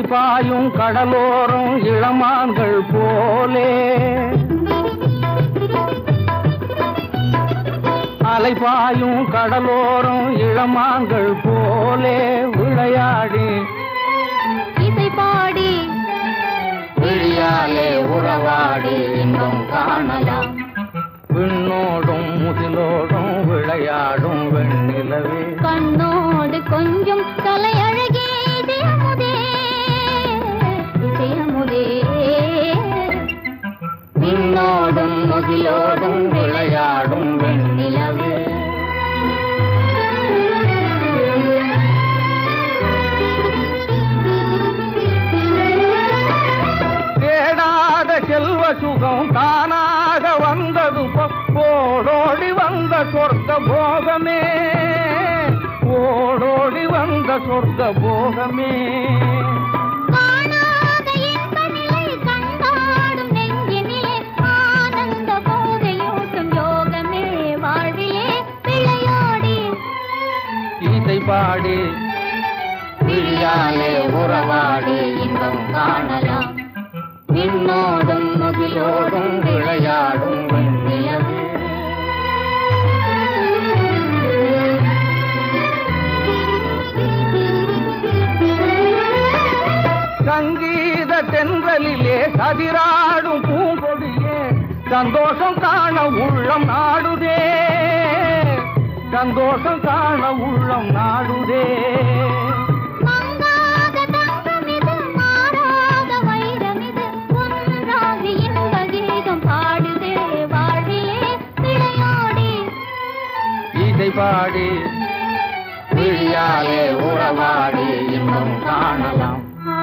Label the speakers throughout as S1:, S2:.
S1: அலைபாயும் கடலோரம் இளமான்கள் போலே அலைபாயும் கடலோரம் இளமான்கள் போலே விளையாடி
S2: இசை பாடி
S1: விழியாலே உறவாடி இன்பம் காணலாம். விண்ணோடும் முதிலோடும் விளையாடும் வெண்ணிலவே
S2: கண்ணோடு கொஞ்சம் தலையழகே இதயமுதே இதயமுதே.
S1: விண்ணோடும் முதிலோடும் விளையாடும் வெண்ணிலவே தேடாத செல்வ சுகம் தானாக வந்தது ஓடோடி வந்த சொர்க்க போகமே ஓடோடி வந்த சொர்க்க போகமே.
S2: காணாத இன்ப நிலை கண்டாடும் நெஞ்சினிலே ஆனந்த போதையூட்டும் யோகமே வாழ்விலே விளையாடி
S1: இசை பாடி விழியாலே உறவாடி இன்பம் காணலாம். விண்ணோடும் முகிலோடும் விளையாடும் வெண்ணிலவே சங்கீத தென்றலிலே சதிராடும் பூங்கொடியே சந்தோஷம் காண உள்ளம் நாடுதே சந்தோஷம் காண உள்ளம் நாடுதே. இசை பாடி விழியாலே உறவாடி இன்னும் காணலாம்.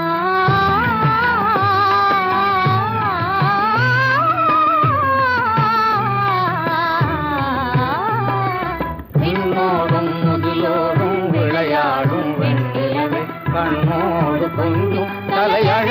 S1: விண்ணோடும் முதிலோடும் விளையாடும் வெண்ணிலவே கண்ணோடு கொஞ்சம் தலைய